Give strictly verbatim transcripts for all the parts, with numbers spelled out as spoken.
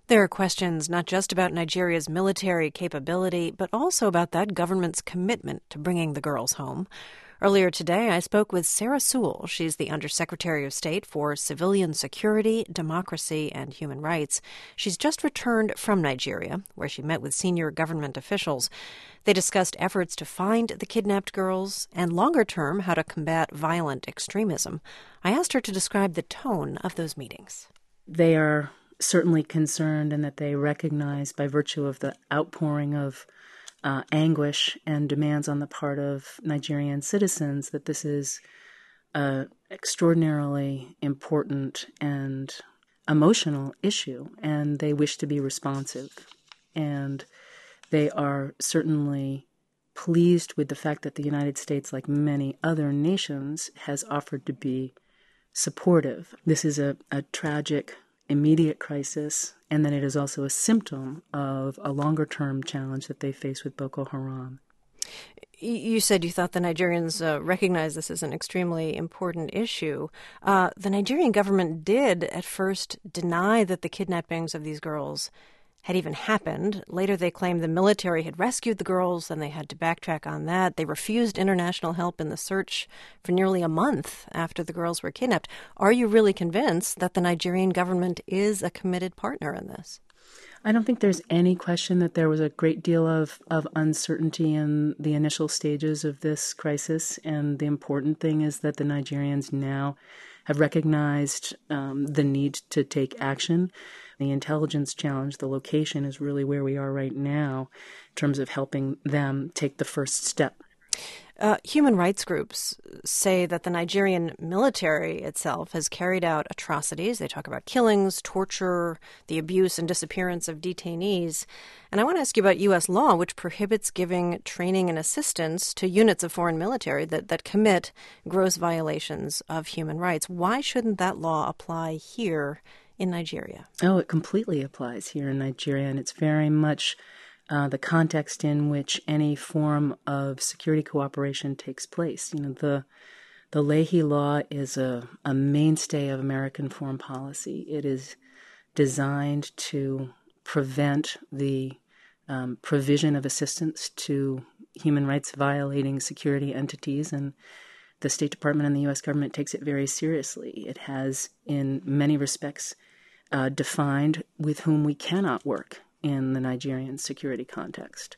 There are questions not just about Nigeria's military capability, but also about that government's commitment to bringing the girls home. Earlier today, I spoke with Sarah Sewell. She's the Undersecretary of State for Civilian Security, Democracy, and Human Rights. She's just returned from Nigeria, where she met with senior government officials. They discussed efforts to find the kidnapped girls and, longer term, how to combat violent extremism. I asked her to describe the tone of those meetings. They are certainly concerned, and that they recognize, by virtue of the outpouring of uh, anguish and demands on the part of Nigerian citizens, that this is an extraordinarily important and emotional issue, and they wish to be responsive. And they are certainly pleased with the fact that the United States, like many other nations, has offered to be supportive. This is a, a tragic immediate crisis, and then it is also a symptom of a longer-term challenge that they face with Boko Haram. You said you thought the Nigerians uh, recognize this as an extremely important issue. Uh, the Nigerian government did at first deny that the kidnappings of these girls had even happened. Later, they claimed the military had rescued the girls, and they had to backtrack on that. They refused international help in the search for nearly a month after the girls were kidnapped. Are you really convinced that the Nigerian government is a committed partner in this? I don't think there's any question that there was a great deal of, of uncertainty in the initial stages of this crisis, and the important thing is that the Nigerians now have recognized um, the need to take action. The intelligence challenge, the location, is really where we are right now in terms of helping them take the first step. Uh, human rights groups say that the Nigerian military itself has carried out atrocities. They talk about killings, torture, the abuse and disappearance of detainees. And I want to ask you about U S law, which prohibits giving training and assistance to units of foreign military that, that commit gross violations of human rights. Why shouldn't that law apply here in Nigeria? Oh, it completely applies here in Nigeria, and it's very much Uh, the context in which any form of security cooperation takes place. You know, the the Leahy Law is a, a mainstay of American foreign policy. It is designed to prevent the um, provision of assistance to human rights violating security entities, and the State Department and the U S government takes it very seriously. It has, in many respects, uh, defined with whom we cannot work in the Nigerian security context.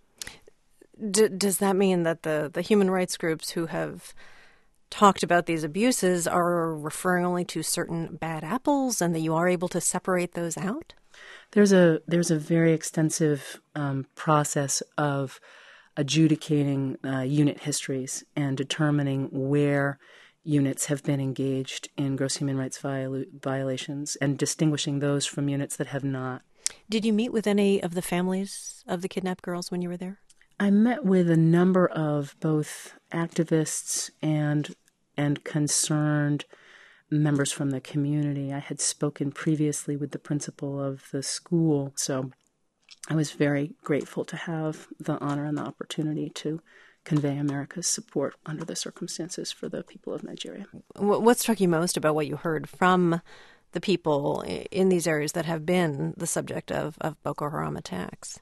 D- does that mean that the, the human rights groups who have talked about these abuses are referring only to certain bad apples, and that you are able to separate those out? There's a there's a very extensive um, process of adjudicating uh, unit histories and determining where units have been engaged in gross human rights viol- violations and distinguishing those from units that have not. Did you meet with any of the families of the kidnapped girls when you were there? I met with a number of both activists and and concerned members from the community. I had spoken previously with the principal of the school, so I was very grateful to have the honor and the opportunity to convey America's support under the circumstances for the people of Nigeria. What struck you most about what you heard from the people in these areas that have been the subject of, of Boko Haram attacks?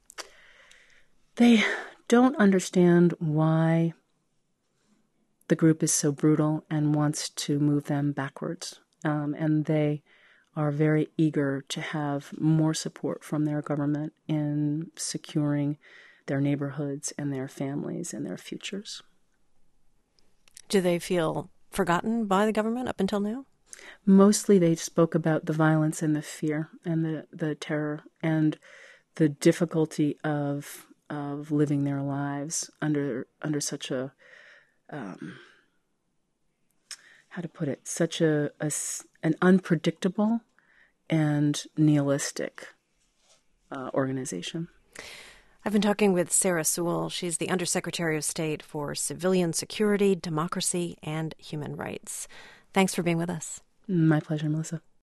They don't understand why the group is so brutal and wants to move them backwards. Um, and they are very eager to have more support from their government in securing their neighborhoods and their families and their futures. Do they feel forgotten by the government up until now? Mostly they spoke about the violence and the fear and the, the terror and the difficulty of of living their lives under under such a, um, how to put it, such a, a an unpredictable and nihilistic uh, organization. I've been talking with Sarah Sewell. She's the Undersecretary of State for Civilian Security, Democracy, and Human Rights. Thanks for being with us. My pleasure, Melissa.